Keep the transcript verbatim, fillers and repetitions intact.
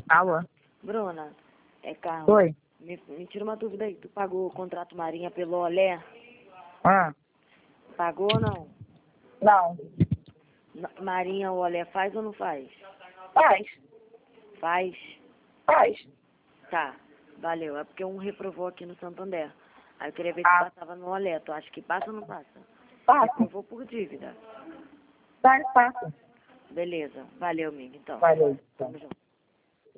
Alô? Bruna, é Carla. Oi? Me, me tira uma dúvida aí. Tu pagou o contrato Marinha pelo Olé? Ah, Pagou ou não? não. Na- Marinha, o Olé faz ou não faz? Faz. Faz? Faz. Tá, valeu. É porque um reprovou aqui no Santander. Aí eu queria ver se Ah, passava no Olé. Tu acha que passa ou não passa? passa. Reprovou por dívida. Faz, passa. Beleza. Valeu, amiga. Então. Valeu. Tamo junto.